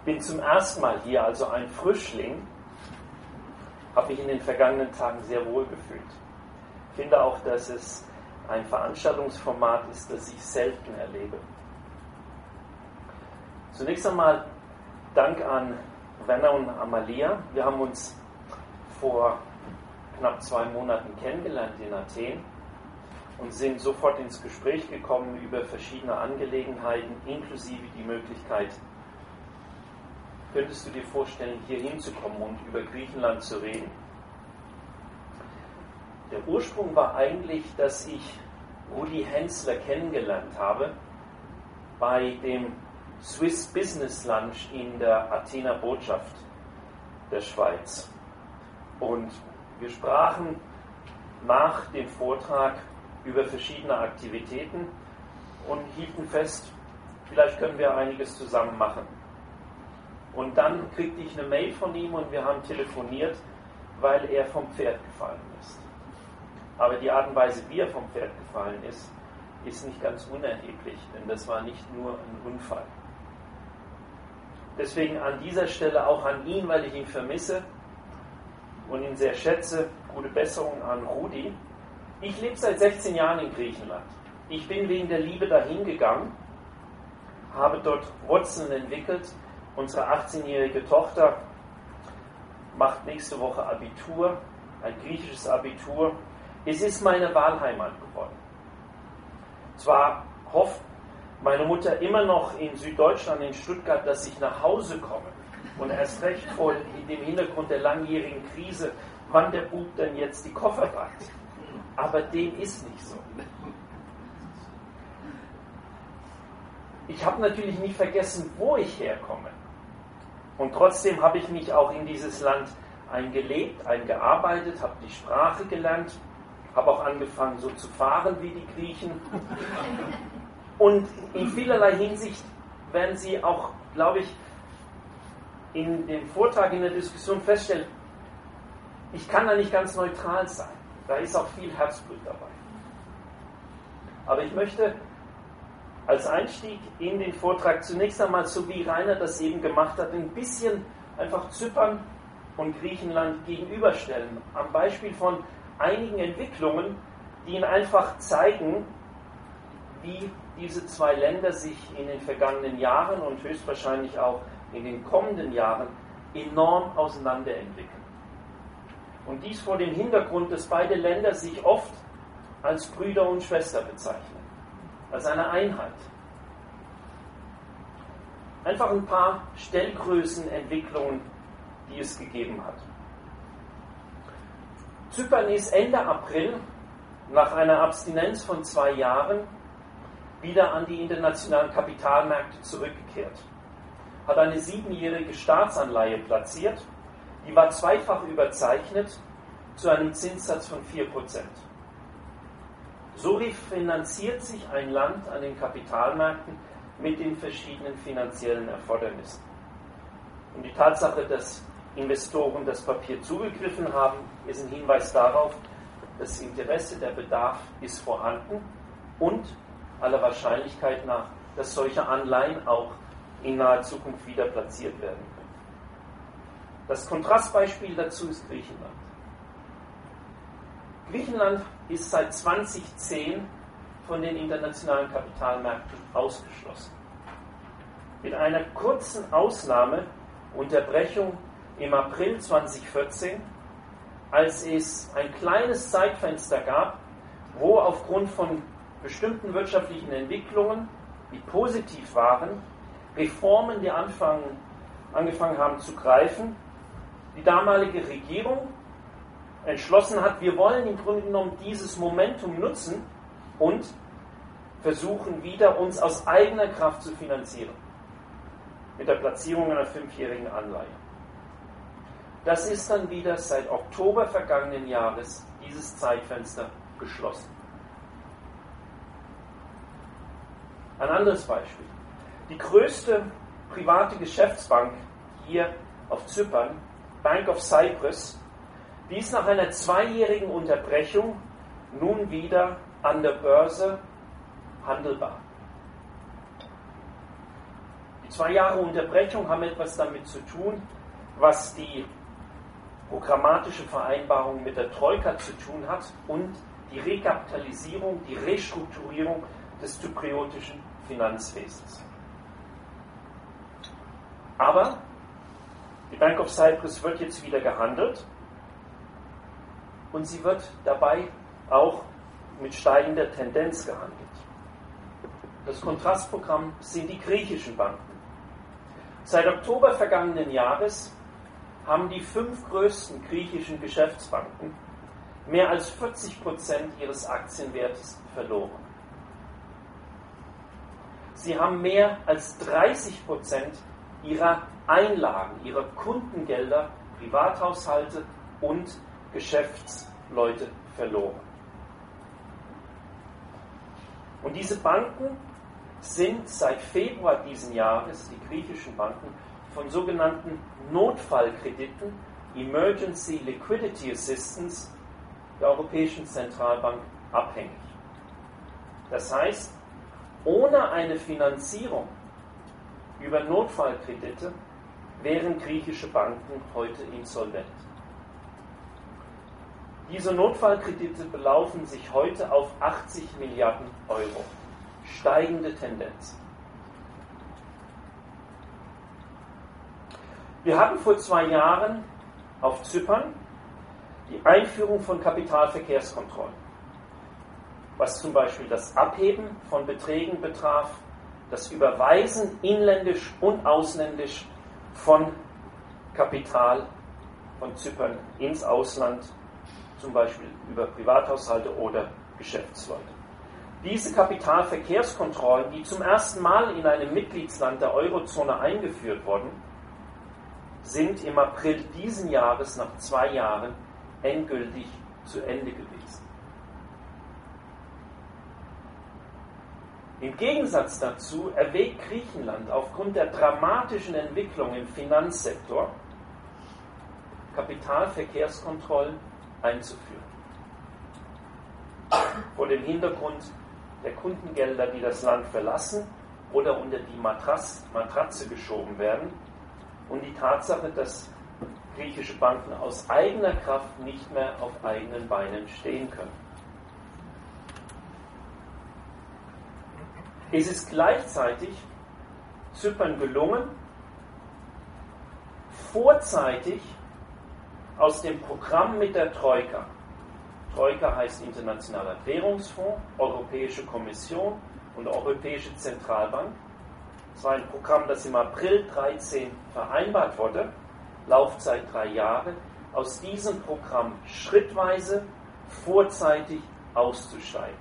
Bin zum ersten Mal hier, also ein Frischling, habe mich in den vergangenen Tagen sehr wohl gefühlt. Ich finde auch, dass es ein Veranstaltungsformat ist, das ich selten erlebe. Zunächst einmal Dank an Werner und Amalia. Wir haben uns vor knapp 2 Monaten kennengelernt in Athen und sind sofort ins Gespräch gekommen über verschiedene Angelegenheiten, inklusive die Möglichkeit, könntest du dir vorstellen, hier hinzukommen und über Griechenland zu reden? Der Ursprung war eigentlich, dass ich Rudi Hensler kennengelernt habe bei dem Swiss Business Lunch in der Athener Botschaft der Schweiz. Und wir sprachen nach dem Vortrag über verschiedene Aktivitäten und hielten fest, vielleicht können wir einiges zusammen machen. Und dann kriegte ich eine Mail von ihm und wir haben telefoniert, weil er vom Pferd gefallen ist. Aber die Art und Weise, wie er vom Pferd gefallen ist, ist nicht ganz unerheblich, denn das war nicht nur ein Unfall. Deswegen an dieser Stelle auch an ihn, weil ich ihn vermisse und ihn sehr schätze, gute Besserung an Rudi. Ich lebe seit 16 Jahren in Griechenland. Ich bin wegen der Liebe dahin gegangen, habe dort Wurzeln entwickelt. Unsere 18-jährige Tochter macht nächste Woche Abitur, ein griechisches Abitur. Es ist meine Wahlheimat geworden. Zwar hofft meine Mutter immer noch in Süddeutschland, in Stuttgart, dass ich nach Hause komme. Und erst recht vor dem Hintergrund der langjährigen Krise, wann der Bub denn jetzt die Koffer packt. Aber dem ist nicht so. Ich habe natürlich nie vergessen, wo ich herkomme. Und trotzdem habe ich mich auch in dieses Land eingelebt, eingearbeitet, habe die Sprache gelernt, habe auch angefangen so zu fahren wie die Griechen. Und in vielerlei Hinsicht werden Sie auch, glaube ich, in dem Vortrag, in der Diskussion feststellen, ich kann da nicht ganz neutral sein. Da ist auch viel Herzblut dabei. Aber ich möchte als Einstieg in den Vortrag zunächst einmal, so wie Rainer das eben gemacht hat, ein bisschen einfach Zypern und Griechenland gegenüberstellen. Am Beispiel von einigen Entwicklungen, die Ihnen einfach zeigen, wie diese 2 Länder sich in den vergangenen Jahren und höchstwahrscheinlich auch in den kommenden Jahren enorm auseinanderentwickeln. Und dies vor dem Hintergrund, dass beide Länder sich oft als Brüder und Schwester bezeichnen, als eine Einheit. Einfach ein paar Stellgrößenentwicklungen, die es gegeben hat. Zypern ist Ende April nach einer Abstinenz von 2 Jahren wieder an die internationalen Kapitalmärkte zurückgekehrt. Hat eine 7-jährige Staatsanleihe platziert, die war zweifach überzeichnet zu einem Zinssatz von 4%. So refinanziert sich ein Land an den Kapitalmärkten mit den verschiedenen finanziellen Erfordernissen. Und die Tatsache, dass Investoren das Papier zugegriffen haben, ist ein Hinweis darauf, das Interesse, der Bedarf ist vorhanden und aller Wahrscheinlichkeit nach, dass solche Anleihen auch in naher Zukunft wieder platziert werden können. Das Kontrastbeispiel dazu ist Griechenland. Griechenland ist seit 2010 von den internationalen Kapitalmärkten ausgeschlossen. Mit einer kurzen Ausnahme, Unterbrechung im April 2014, als es ein kleines Zeitfenster gab, wo aufgrund von bestimmten wirtschaftlichen Entwicklungen, die positiv waren, Reformen, die angefangen haben zu greifen, die damalige Regierung entschlossen hat, wir wollen im Grunde genommen dieses Momentum nutzen und versuchen wieder, uns aus eigener Kraft zu finanzieren. Mit der Platzierung einer 5-jährigen Anleihe. Das ist dann wieder seit Oktober vergangenen Jahres, dieses Zeitfenster, geschlossen. Ein anderes Beispiel. Die größte private Geschäftsbank hier auf Zypern, Bank of Cyprus, die ist nach einer 2-jährigen Unterbrechung nun wieder an der Börse handelbar. Die 2 Jahre Unterbrechung haben etwas damit zu tun, was die programmatische Vereinbarung mit der Troika zu tun hat und die Rekapitalisierung, die Restrukturierung des zypriotischen Finanzwesens. Aber die Bank of Cyprus wird jetzt wieder gehandelt und sie wird dabei auch mit steigender Tendenz gehandelt. Das Kontrastprogramm sind die griechischen Banken. Seit Oktober vergangenen Jahres haben die 5 größten griechischen Geschäftsbanken mehr als 40% ihres Aktienwertes verloren. Sie haben mehr als 30% ihrer Einlagen, ihrer Kundengelder, Privathaushalte und Geschäftsleute verloren. Und diese Banken sind seit Februar diesen Jahres, die griechischen Banken, von sogenannten Notfallkrediten, Emergency Liquidity Assistance, der Europäischen Zentralbank abhängig. Das heißt, ohne eine Finanzierung über Notfallkredite wären griechische Banken heute insolvent. Diese Notfallkredite belaufen sich heute auf 80 Milliarden Euro. Steigende Tendenz. Wir hatten vor 2 Jahren auf Zypern die Einführung von Kapitalverkehrskontrollen, was zum Beispiel das Abheben von Beträgen betraf, das Überweisen inländisch und ausländisch von Kapital von Zypern ins Ausland, zum Beispiel über Privathaushalte oder Geschäftsleute. Diese Kapitalverkehrskontrollen, die zum ersten Mal in einem Mitgliedsland der Eurozone eingeführt wurden, sind im April diesen Jahres nach 2 Jahren endgültig zu Ende gewesen. Im Gegensatz dazu erwägt Griechenland aufgrund der dramatischen Entwicklung im Finanzsektor, Kapitalverkehrskontrollen einzuführen. Vor dem Hintergrund der Kundengelder, die das Land verlassen oder unter die Matratze geschoben werden, und die Tatsache, dass griechische Banken aus eigener Kraft nicht mehr auf eigenen Beinen stehen können. Es ist gleichzeitig Zypern gelungen, vorzeitig aus dem Programm mit der Troika, Troika heißt Internationaler Währungsfonds, Europäische Kommission und Europäische Zentralbank. Es war ein Programm, das im April 2013 vereinbart wurde, Laufzeit 3 Jahre, aus diesem Programm schrittweise vorzeitig auszusteigen.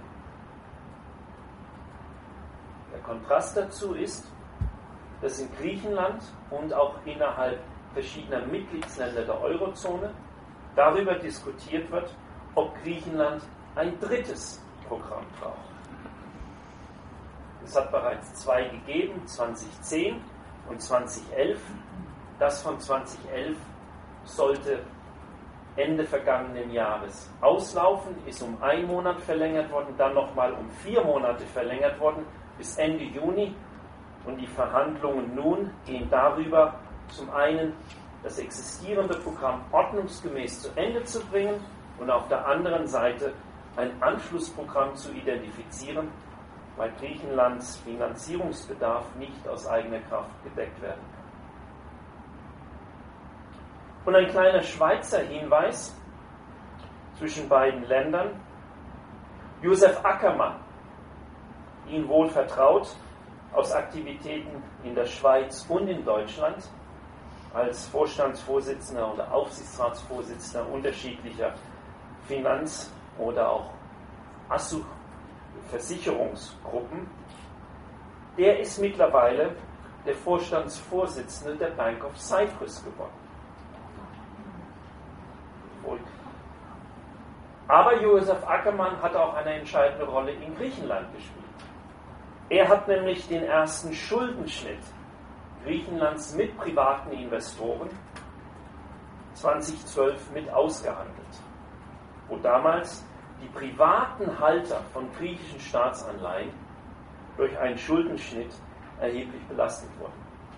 Der Kontrast dazu ist, dass in Griechenland und auch innerhalb verschiedener Mitgliedsländer der Eurozone darüber diskutiert wird, ob Griechenland ein drittes Programm braucht. Es hat bereits 2 gegeben, 2010 und 2011. Das von 2011 sollte Ende vergangenen Jahres auslaufen, ist um 1 Monat verlängert worden, dann nochmal um 4 Monate verlängert worden, bis Ende Juni. Und die Verhandlungen nun gehen darüber, zum einen das existierende Programm ordnungsgemäß zu Ende zu bringen und auf der anderen Seite ein Anschlussprogramm zu identifizieren, weil Griechenlands Finanzierungsbedarf nicht aus eigener Kraft gedeckt werden kann. Und ein kleiner Schweizer Hinweis zwischen beiden Ländern. Josef Ackermann, Ihnen wohl vertraut, aus Aktivitäten in der Schweiz und in Deutschland, als Vorstandsvorsitzender oder Aufsichtsratsvorsitzender unterschiedlicher Finanz- oder auch Versicherungsgruppen, der ist mittlerweile der Vorstandsvorsitzende der Bank of Cyprus geworden. Aber Josef Ackermann hat auch eine entscheidende Rolle in Griechenland gespielt. Er hat nämlich den ersten Schuldenschnitt Griechenlands mit privaten Investoren 2012 mit ausgehandelt, wo damals die privaten Halter von griechischen Staatsanleihen durch einen Schuldenschnitt erheblich belastet wurden.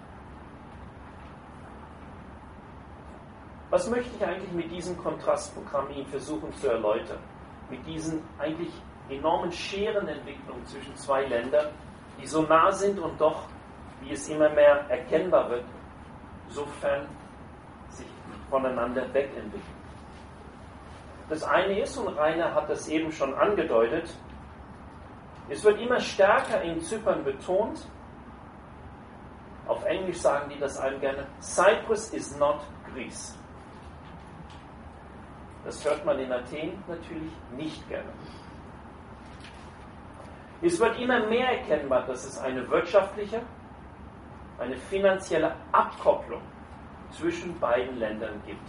Was möchte ich eigentlich mit diesem Kontrastprogramm Ihnen versuchen zu erläutern? Mit diesen eigentlich enormen Scherenentwicklungen zwischen zwei Ländern, die so nah sind und doch, wie es immer mehr erkennbar wird, sofern sich voneinander wegentwickeln. Das eine ist, und Rainer hat das eben schon angedeutet, es wird immer stärker in Zypern betont, auf Englisch sagen die das einem gerne, Cyprus is not Greece. Das hört man in Athen natürlich nicht gerne. Es wird immer mehr erkennbar, dass es eine wirtschaftliche, eine finanzielle Abkopplung zwischen beiden Ländern gibt.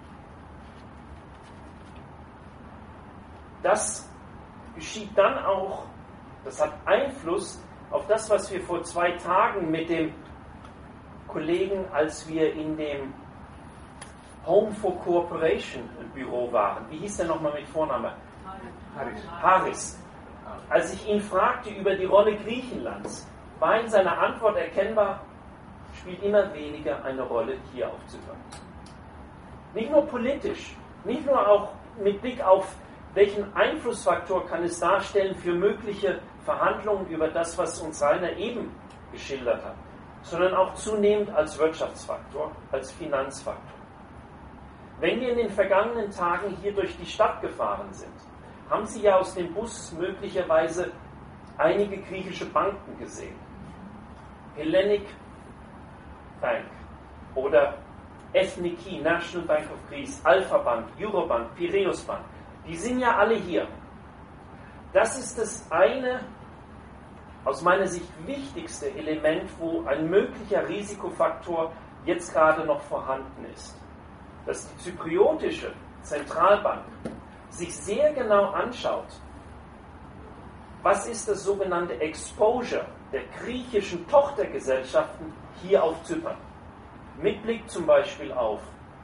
Das geschieht dann auch, das hat Einfluss auf das, was wir vor 2 Tagen mit dem Kollegen, als wir in dem Home for Cooperation Büro waren. Wie hieß der nochmal mit Vorname? Haris. Als ich ihn fragte über die Rolle Griechenlands, war in seiner Antwort erkennbar, spielt immer weniger eine Rolle hier auf Zypern. Nicht nur politisch, nicht nur auch mit Blick auf, welchen Einflussfaktor kann es darstellen für mögliche Verhandlungen über das, was uns Rainer eben geschildert hat, sondern auch zunehmend als Wirtschaftsfaktor, als Finanzfaktor. Wenn wir in den vergangenen Tagen hier durch die Stadt gefahren sind, haben Sie ja aus dem Bus möglicherweise einige griechische Banken gesehen. Hellenic Bank oder Ethniki, National Bank of Greece, Alpha Bank, Eurobank, Piraeus Bank. Die sind ja alle hier. Das ist das eine, aus meiner Sicht wichtigste Element, wo ein möglicher Risikofaktor jetzt gerade noch vorhanden ist. Dass die zypriotische Zentralbank sich sehr genau anschaut, was ist das sogenannte Exposure der griechischen Tochtergesellschaften hier auf Zypern. Mit Blick zum Beispiel auf,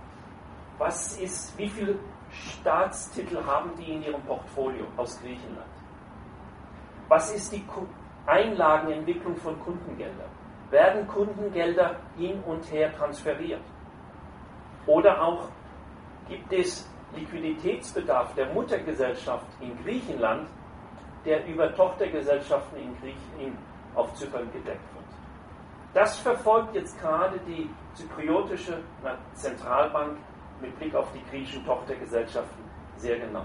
wie viele Staatstitel haben die in ihrem Portfolio aus Griechenland? Was ist die Einlagenentwicklung von Kundengeldern? Werden Kundengelder hin und her transferiert? Oder auch, gibt es Liquiditätsbedarf der Muttergesellschaft in Griechenland, der über Tochtergesellschaften auf Zypern gedeckt wird? Das verfolgt jetzt gerade die zypriotische Zentralbank mit Blick auf die griechischen Tochtergesellschaften sehr genau.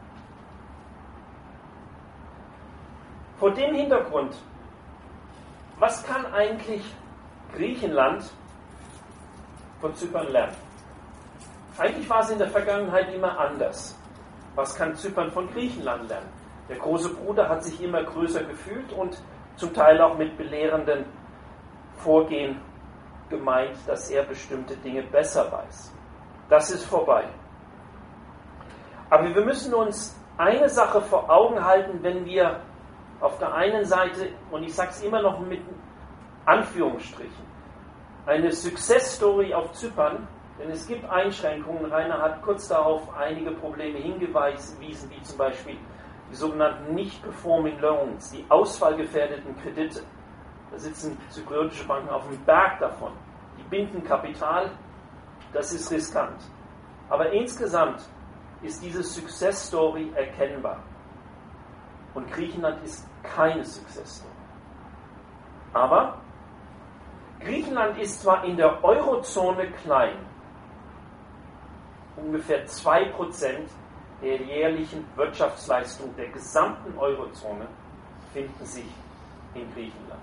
Vor dem Hintergrund, was kann eigentlich Griechenland von Zypern lernen? Eigentlich war es in der Vergangenheit immer anders. Was kann Zypern von Griechenland lernen? Der große Bruder hat sich immer größer gefühlt und zum Teil auch mit belehrenden Vorgehen gemeint, dass er bestimmte Dinge besser weiß. Das ist vorbei. Aber wir müssen uns eine Sache vor Augen halten, wenn wir auf der einen Seite, und ich sage es immer noch mit Anführungsstrichen, eine Success-Story auf Zypern, denn es gibt Einschränkungen. Rainer hat kurz darauf einige Probleme hingewiesen, wie zum Beispiel die sogenannten Nicht-Performing Loans, die ausfallgefährdeten Kredite. Da sitzen zypriotische Banken auf dem Berg davon. Die binden Kapital, das ist riskant. Aber insgesamt ist diese Success-Story erkennbar. Und Griechenland ist keine Success-Story. Aber Griechenland ist zwar in der Eurozone klein, ungefähr 2% der jährlichen Wirtschaftsleistung der gesamten Eurozone finden sich in Griechenland.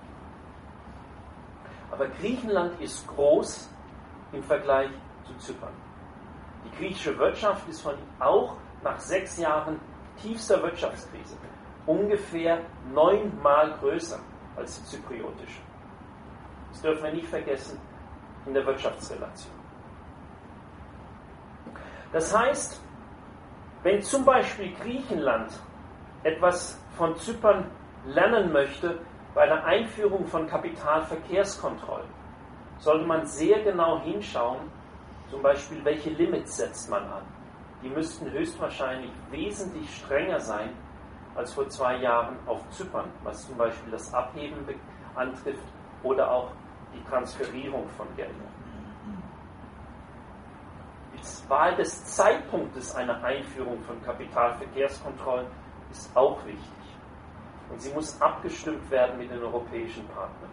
Aber Griechenland ist groß im Vergleich zu Zypern. Die griechische Wirtschaft ist auch nach 6 Jahren tiefster Wirtschaftskrise ungefähr 9-mal größer als die zypriotische. Das dürfen wir nicht vergessen in der Wirtschaftsrelation. Das heißt, wenn zum Beispiel Griechenland etwas von Zypern lernen möchte bei der Einführung von Kapitalverkehrskontrollen, sollte man sehr genau hinschauen, zum Beispiel welche Limits setzt man an. Die müssten höchstwahrscheinlich wesentlich strenger sein als vor 2 Jahren auf Zypern, was zum Beispiel das Abheben antrifft oder auch die Transferierung von Geldern. Jetzt Wahl des Zeitpunktes einer Einführung von Kapitalverkehrskontrollen ist auch wichtig. Und sie muss abgestimmt werden mit den europäischen Partnern.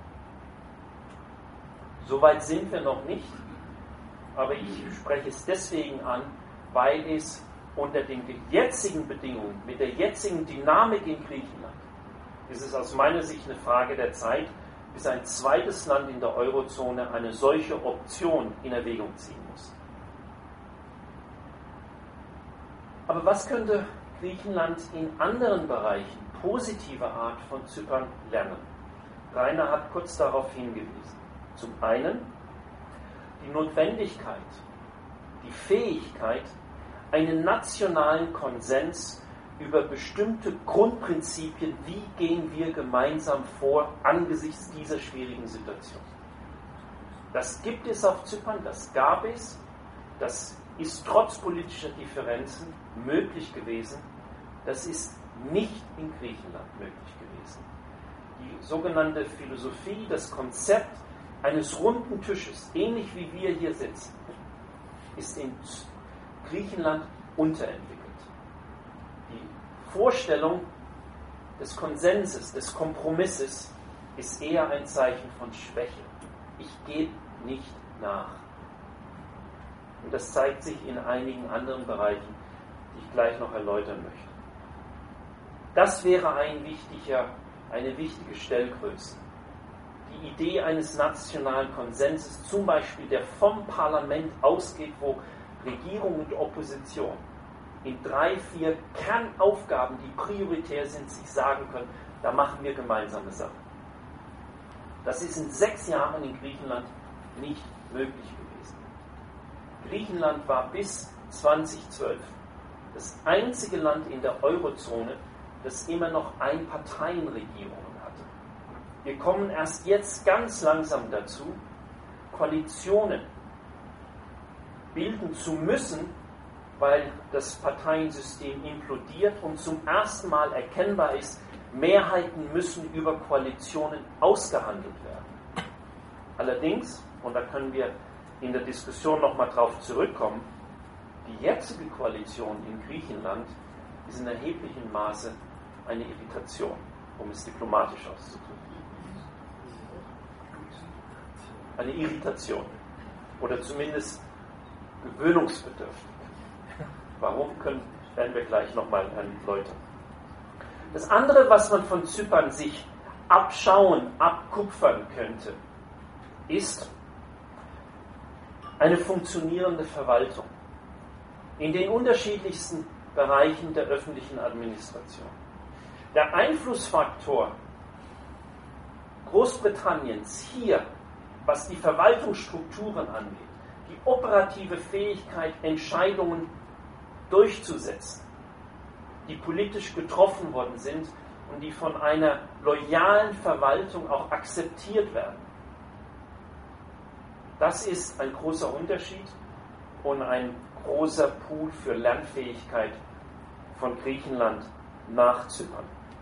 Soweit sind wir noch nicht, aber ich spreche es deswegen an, weil es unter den jetzigen Bedingungen, mit der jetzigen Dynamik in Griechenland, ist es aus meiner Sicht eine Frage der Zeit, bis ein zweites Land in der Eurozone eine solche Option in Erwägung ziehen muss. Aber was könnte Griechenland in anderen Bereichen positiver Art von Zypern lernen? Rainer hat kurz darauf hingewiesen. Zum einen die Notwendigkeit, die Fähigkeit, einen nationalen Konsens über bestimmte Grundprinzipien, wie gehen wir gemeinsam vor angesichts dieser schwierigen Situation. Das gibt es auf Zypern, das gab es, das ist trotz politischer Differenzen möglich gewesen, das ist nicht in Griechenland möglich gewesen. Die sogenannte Philosophie, das Konzept eines runden Tisches, ähnlich wie wir hier sitzen, ist in Griechenland unterentwickelt. Die Vorstellung des Konsenses, des Kompromisses ist eher ein Zeichen von Schwäche. Ich gebe nicht nach. Und das zeigt sich in einigen anderen Bereichen, die ich gleich noch erläutern möchte. Das wäre eine wichtige Stellgröße. Die Idee eines nationalen Konsenses, zum Beispiel, der vom Parlament ausgeht, wo Regierung und Opposition in 3, 4 Kernaufgaben, die prioritär sind, sich sagen können, da machen wir gemeinsame Sachen. Das ist in 6 Jahren in Griechenland nicht möglich gewesen. Griechenland war bis 2012 das einzige Land in der Eurozone, das immer noch Einparteienregierungen hatte. Wir kommen erst jetzt ganz langsam dazu, Koalitionen bilden zu müssen, weil das Parteiensystem implodiert und zum ersten Mal erkennbar ist, Mehrheiten müssen über Koalitionen ausgehandelt werden. Allerdings, und da können wir in der Diskussion nochmal drauf zurückkommen, die jetzige Koalition in Griechenland ist in erheblichem Maße eine Irritation, um es diplomatisch auszudrücken. Eine Irritation. Oder zumindest gewöhnungsbedürftig. Warum, werden wir gleich nochmal erläutern. Das andere, was man von Zypern sich abschauen, abkupfern könnte, ist eine funktionierende Verwaltung in den unterschiedlichsten Bereichen der öffentlichen Administration. Der Einflussfaktor Großbritanniens hier, was die Verwaltungsstrukturen angeht, die operative Fähigkeit, Entscheidungen durchzusetzen, die politisch getroffen worden sind und die von einer loyalen Verwaltung auch akzeptiert werden. Das ist ein großer Unterschied und ein großer Pool für Lernfähigkeit von Griechenland nach Zypern.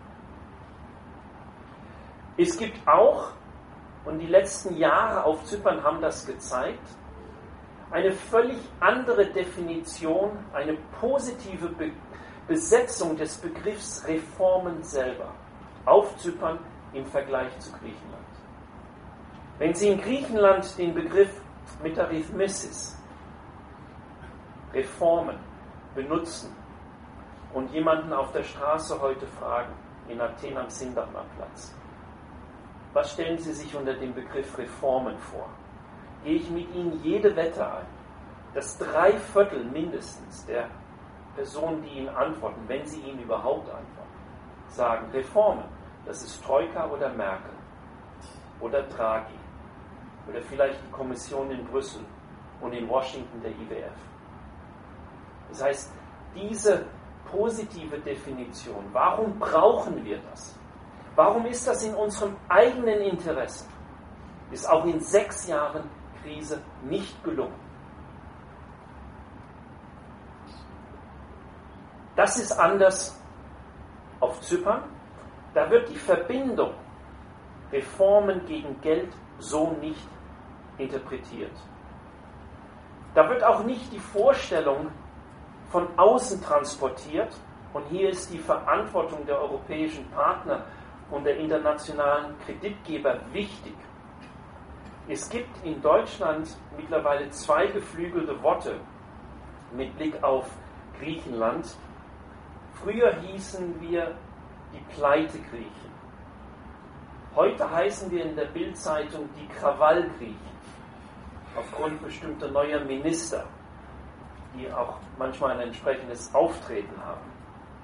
Es gibt auch, und die letzten Jahre auf Zypern haben das gezeigt, eine völlig andere Definition, eine positive Besetzung des Begriffs Reformen selber auf Zypern im Vergleich zu Griechenland. Wenn Sie in Griechenland den Begriff Metarithmesis, Reformen, benutzen und jemanden auf der Straße heute fragen, in Athen am Sindachnerplatz, was stellen Sie sich unter dem Begriff Reformen vor? Gehe ich mit Ihnen jede Wette ein, dass 3/4 mindestens der Personen, die Ihnen antworten, wenn sie Ihnen überhaupt antworten, sagen Reformen. Das ist Troika oder Merkel oder Draghi oder vielleicht die Kommission in Brüssel und in Washington der IWF. Das heißt, diese positive Definition, warum brauchen wir das? Warum ist das in unserem eigenen Interesse? Ist auch in 6 Jahren Krise nicht gelungen. Das ist anders auf Zypern. Da wird die Verbindung Reformen gegen Geld so nicht interpretiert. Da wird auch nicht die Vorstellung von außen transportiert, und hier ist die Verantwortung der europäischen Partner und der internationalen Kreditgeber wichtig. Es gibt in Deutschland mittlerweile zwei geflügelte Worte mit Blick auf Griechenland. Früher hießen wir die Pleitegriechen. Heute heißen wir in der Bild-Zeitung die Krawallgriechen, aufgrund bestimmter neuer Minister, die auch manchmal ein entsprechendes Auftreten haben.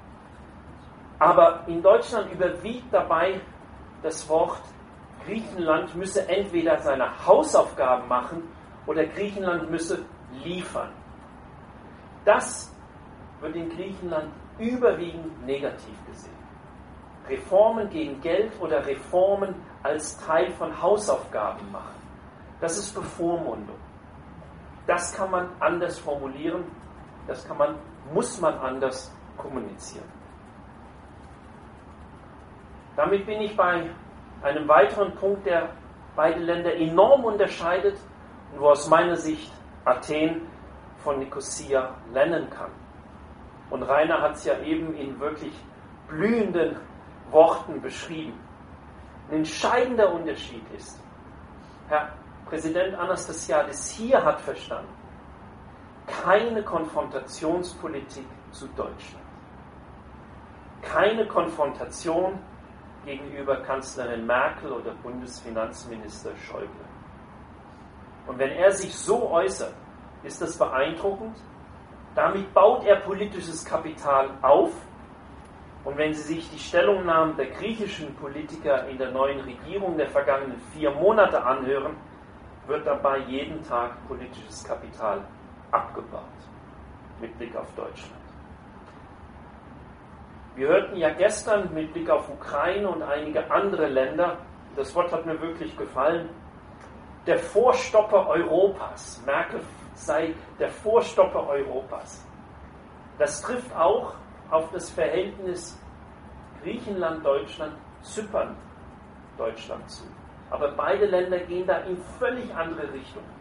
Aber in Deutschland überwiegt dabei das Wort, Griechenland müsse entweder seine Hausaufgaben machen oder Griechenland müsse liefern. Das wird in Griechenland überwiegend negativ gesehen. Reformen gegen Geld oder Reformen als Teil von Hausaufgaben machen. Das ist Bevormundung. Das kann man anders formulieren, muss man anders kommunizieren. Damit bin ich bei einem weiteren Punkt, der beide Länder enorm unterscheidet und wo aus meiner Sicht Athen von Nikosia lernen kann. Und Rainer hat es ja eben in wirklich blühenden Worten beschrieben. Ein entscheidender Unterschied ist, Herr Präsident Anastasiadis hier hat verstanden, keine Konfrontationspolitik zu Deutschland. Keine Konfrontation gegenüber Kanzlerin Merkel oder Bundesfinanzminister Schäuble. Und wenn er sich so äußert, ist das beeindruckend. Damit baut er politisches Kapital auf. Und wenn Sie sich die Stellungnahmen der griechischen Politiker in der neuen Regierung der vergangenen 4 Monate anhören, wird dabei jeden Tag politisches Kapital abgebaut, mit Blick auf Deutschland. Wir hörten ja gestern mit Blick auf Ukraine und einige andere Länder, das Wort hat mir wirklich gefallen, der Vorstopper Europas. Merkel sei der Vorstopper Europas. Das trifft auch auf das Verhältnis Griechenland-Deutschland, Zypern-Deutschland zu. Aber beide Länder gehen da in völlig andere Richtungen.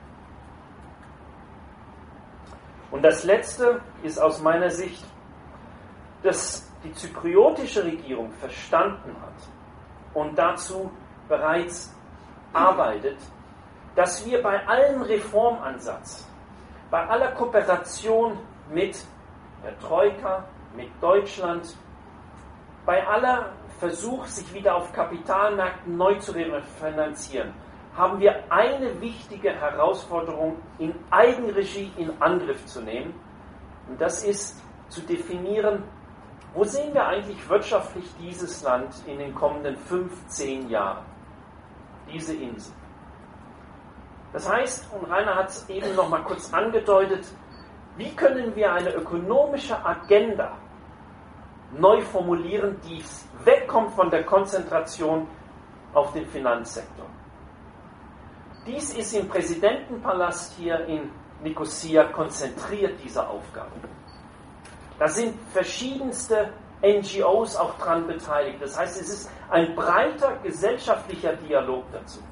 Und das Letzte ist aus meiner Sicht, dass die zypriotische Regierung verstanden hat und dazu bereits arbeitet, dass wir bei allem Reformansatz, bei aller Kooperation mit der Troika, mit Deutschland, bei aller Versuch, sich wieder auf Kapitalmärkten neu zu refinanzieren, haben wir eine wichtige Herausforderung in Eigenregie in Angriff zu nehmen. Und das ist zu definieren, wo sehen wir eigentlich wirtschaftlich dieses Land in den kommenden 15 Jahren? Diese Insel. Das heißt, und Rainer hat es eben noch mal kurz angedeutet, wie können wir eine ökonomische Agenda neu formulieren, die wegkommt von der Konzentration auf den Finanzsektor? Dies ist im Präsidentenpalast hier in Nikosia konzentriert, diese Aufgabe. Da sind verschiedenste NGOs auch dran beteiligt. Das heißt, es ist ein breiter gesellschaftlicher Dialog dazu.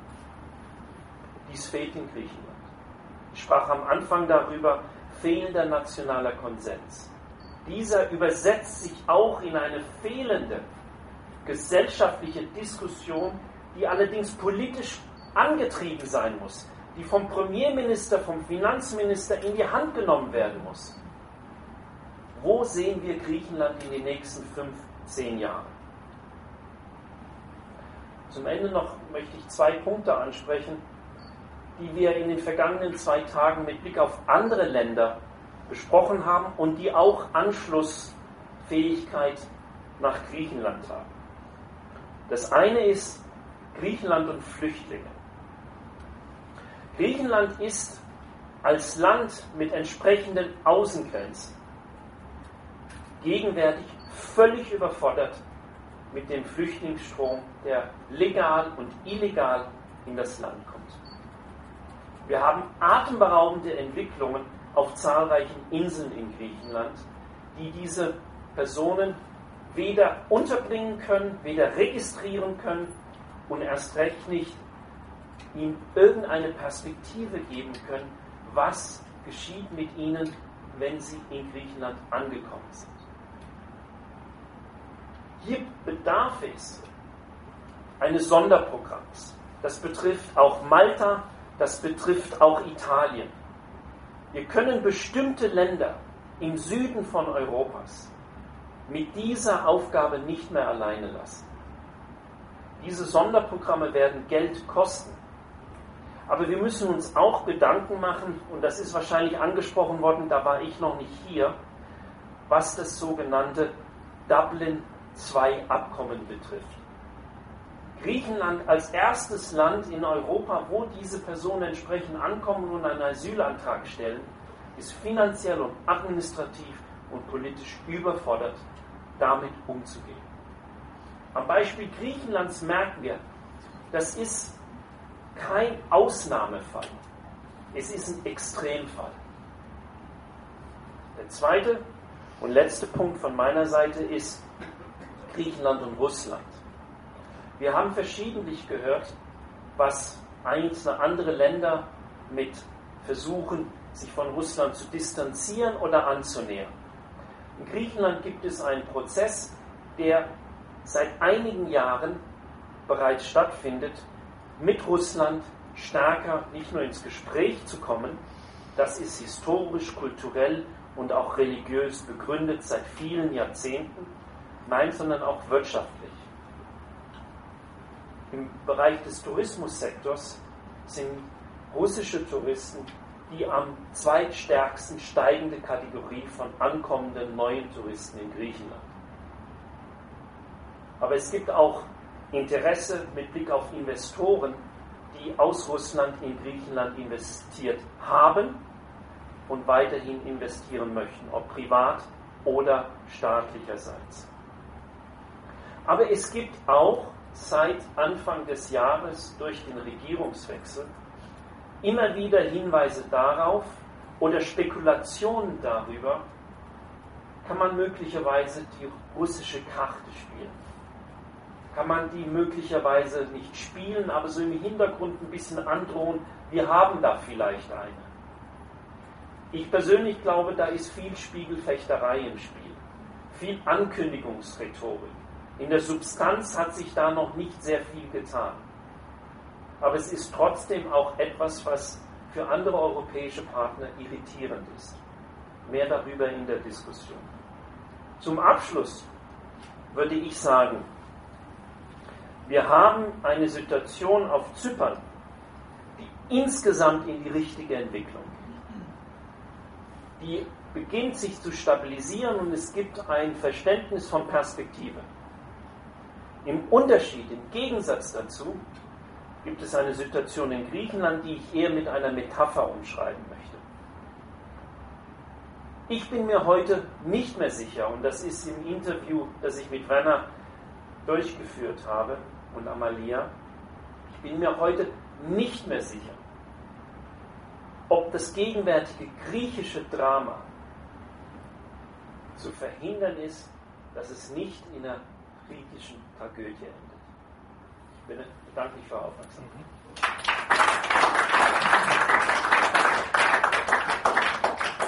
Dies fehlt in Griechenland. Ich sprach am Anfang darüber, fehlender nationaler Konsens. Dieser übersetzt sich auch in eine fehlende gesellschaftliche Diskussion, die allerdings politisch angetrieben sein muss, die vom Premierminister, vom Finanzminister in die Hand genommen werden muss. Wo sehen wir Griechenland in den nächsten 15 Jahren? Zum Ende noch möchte ich 2 Punkte ansprechen, die wir in den vergangenen 2 Tagen mit Blick auf andere Länder besprochen haben und die auch Anschlussfähigkeit nach Griechenland haben. Das eine ist Griechenland und Flüchtlinge. Griechenland ist als Land mit entsprechenden Außengrenzen gegenwärtig völlig überfordert mit dem Flüchtlingsstrom, der legal und illegal in das Land kommt. Wir haben atemberaubende Entwicklungen auf zahlreichen Inseln in Griechenland, die diese Personen weder unterbringen können, weder registrieren können und erst recht nicht ihnen irgendeine Perspektive geben können, was geschieht mit ihnen, wenn sie in Griechenland angekommen sind. Hier bedarf es eines Sonderprogramms. Das betrifft auch Malta, das betrifft auch Italien. Wir können bestimmte Länder im Süden von Europas mit dieser Aufgabe nicht mehr alleine lassen. Diese Sonderprogramme werden Geld kosten. Aber wir müssen uns auch Gedanken machen, und das ist wahrscheinlich angesprochen worden, da war ich noch nicht hier, was das sogenannte Dublin II-Abkommen betrifft. Griechenland als erstes Land in Europa, wo diese Personen entsprechend ankommen und einen Asylantrag stellen, ist finanziell und administrativ und politisch überfordert, damit umzugehen. Am Beispiel Griechenlands merken wir, das ist kein Ausnahmefall. Es ist ein Extremfall. Der zweite und letzte Punkt von meiner Seite ist Griechenland und Russland. Wir haben verschiedentlich gehört, was einzelne andere Länder mit versuchen, sich von Russland zu distanzieren oder anzunähern. In Griechenland gibt es einen Prozess, der seit einigen Jahren bereits stattfindet, mit Russland stärker nicht nur ins Gespräch zu kommen, das ist historisch, kulturell und auch religiös begründet seit vielen Jahrzehnten, nein, sondern auch wirtschaftlich. Im Bereich des Tourismussektors sind russische Touristen die am zweitstärksten steigende Kategorie von ankommenden neuen Touristen in Griechenland. Aber es gibt auch Interesse mit Blick auf Investoren, die aus Russland in Griechenland investiert haben und weiterhin investieren möchten, ob privat oder staatlicherseits. Aber es gibt auch seit Anfang des Jahres durch den Regierungswechsel immer wieder Hinweise darauf oder Spekulationen darüber, kann man möglicherweise die russische Karte spielen. Kann man die möglicherweise nicht spielen, aber so im Hintergrund ein bisschen androhen, wir haben da vielleicht eine. Ich persönlich glaube, da ist viel Spiegelfechterei im Spiel, viel Ankündigungsrhetorik. In der Substanz hat sich da noch nicht sehr viel getan. Aber es ist trotzdem auch etwas, was für andere europäische Partner irritierend ist. Mehr darüber in der Diskussion. Zum Abschluss würde ich sagen, wir haben eine Situation auf Zypern, die insgesamt in die richtige Entwicklung geht. Die beginnt sich zu stabilisieren und es gibt ein Verständnis von Perspektive. Im Unterschied, im Gegensatz dazu, gibt es eine Situation in Griechenland, die ich eher mit einer Metapher umschreiben möchte. Ich bin mir heute nicht mehr sicher, und das ist im Interview, das ich mit Werner durchgeführt habe und Amalia, ich bin mir heute nicht mehr sicher, ob das gegenwärtige griechische Drama zu verhindern ist, dass es nicht in einer griechischen Tragödie endet. Ich bedanke mich für Ihre Aufmerksamkeit.